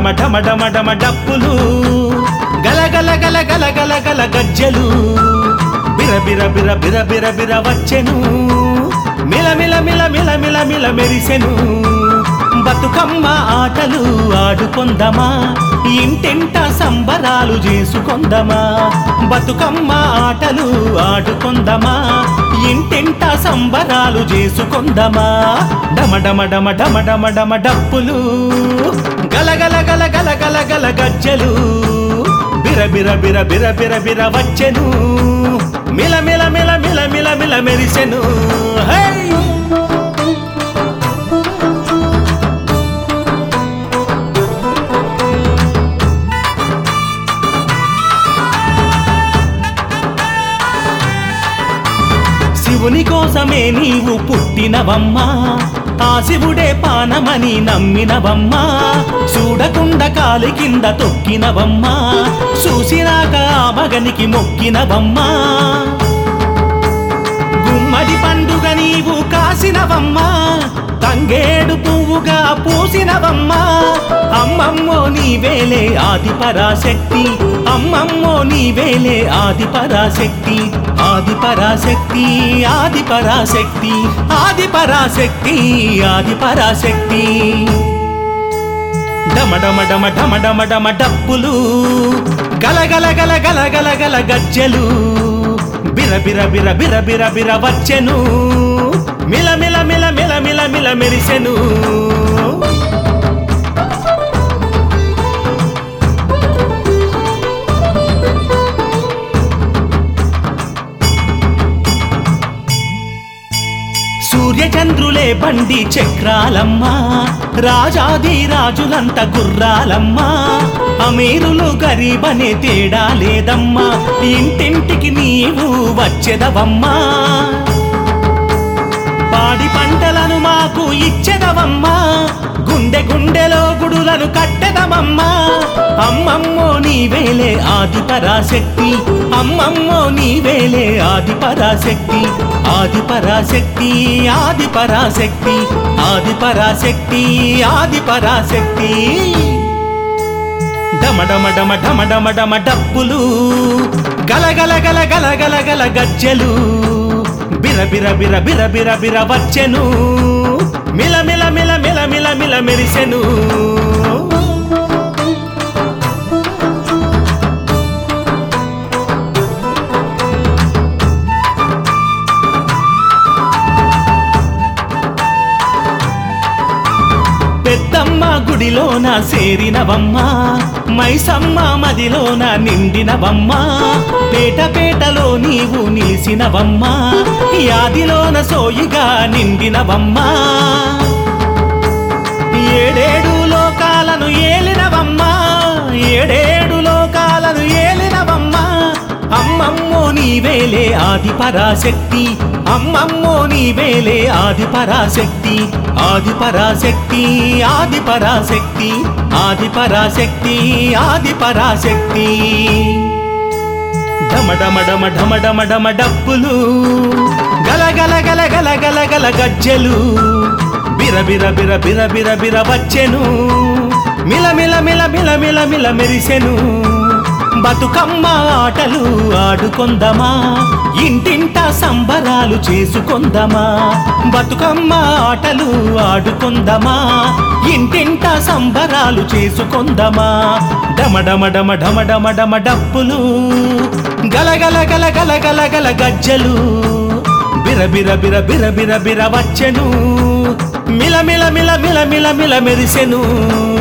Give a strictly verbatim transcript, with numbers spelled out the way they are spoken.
డమ డమ డమ డమ డప్పులు గల గల గల గల గల గల గజ్జలు బిర బిర బిర బిర బిర బిర వచ్చెను మిల మిల మిల మిల మిల మిల మెరిసెను బతుకమ్మ ఆటలు ఆడుకొందమా ఇంటింట సంబరాలు చేసుకొందమా బతుకమ్మ ఆటలు ఆడుకొందమా ఇంటింట సంబరాలు చేసుకొందమా డమ డమ డమ డమ డమ డమ డప్పులు గల గల గల గల గల గల గజ్జలు బిర బిర బిర బిర బిర బిర వచ్చెను మిల మిల మిల మిల మిల మిల మెరిసెను హై శివుని కోసమే నీవు పుట్టినవమ్మా ఆ శివుడే పానమని నమ్మినవమ్మా చూడకుండా కాలి కింద తొక్కినవమ్మా చూసినాక ఆ మగనికి మొక్కినవమ్మా గుమ్మడి పండుగ నీవు కాసినవమ్మా తంగేడు పువ్వుగా పూసినవమ్మా అమ్మమ్మో నీవేలే ఆది పరాశక్తి అమ్మమ్మో నీవేలే ఆది పరాశక్తి ఆది పరాశక్తి ఆది పరాశక్తి ఆది పరాశక్తి ఆది పరాశక్తి డమ డమ డమ డమ డమ డమ డప్పులు గల గల గల గల గల గల గజ్జలు బిర బిర బిర బిర బిర బిర వచ్చెను మిల మిల మిల మిల మిల మిల మెరిసెను సూర్యచంద్రులే బండి చక్రాలమ్మా రాజాది రాజులంత గుర్రాలమ్మా అమీరులు గరీబనే తేడా లేదమ్మా ఇంటింటికి నీవు వచ్చెదవమ్మా పాడి పంటలను మాకు ఇచ్చెదవమ్మా గుండె గుండెలో గుడులను కట్టెదవమ్మా అమ్మమ్మో నీవేలే ఆది పరాశక్తి అమ్మమ్మో నీవేలే ఆది పరాశక్తి ఆది పరాశక్తి ఆది పరాశక్తి ఆది పరాశక్తి ఆది పరాశక్తి డమ డమ డమ డమ డమ డమ డప్పులు గల గల గల గల గల గల గజ్జలు బిర బిర బిర బిర బిర బిర వచ్చెను మిల మిల మిల మిల మిల మిల మెరిసెను పెద్దమ్మ గుడిలోన సేరినవమ్మా మైసమ్మ మదిలోన నిండినవమ్మా పేట పేటలో నీవు నిలిసినవమ్మా యాదిలోన సోయిగా నిండినవమ్మా ఏడేడు లోకాలను ఏలినవమ్మా ఏడేడు లోకాలను ఏలినవమ్మా అమ్మమ్మో నీవేలే ఆది పరాశక్తి అమ్మమ్మో నీవేలే ఆది పరాశక్తి ఆది పరాశక్తి ఆది పరాశక్తి ఆది పరాశక్తి ఆది పరాశక్తి డమ డమ డమ డమ డమ డమ డప్పులు గల గల గల గల గల గల గజ్జలు బిర బిర బిర బిర బిర బిర వచ్చెను మిల మిల మిల మిల మిల మిల మెరిసెను బతుకమ్మ ఆటలు ఆడుకొందమా ఇంటింట సంబరాలు చేసుకొందమా బతుకమ్మ ఆటలు ఆడుకొందమా ఇంటింట సంబరాలు చేసుకొందమా డమ డమ డమ డమ డమ డమ డప్పులు గల గల గల గల గల గల గజ్జలు బిర బిర బిర బిర బిర బిర వచ్చెను మిల మిల మిల మిల మిల మిల మెరిసెను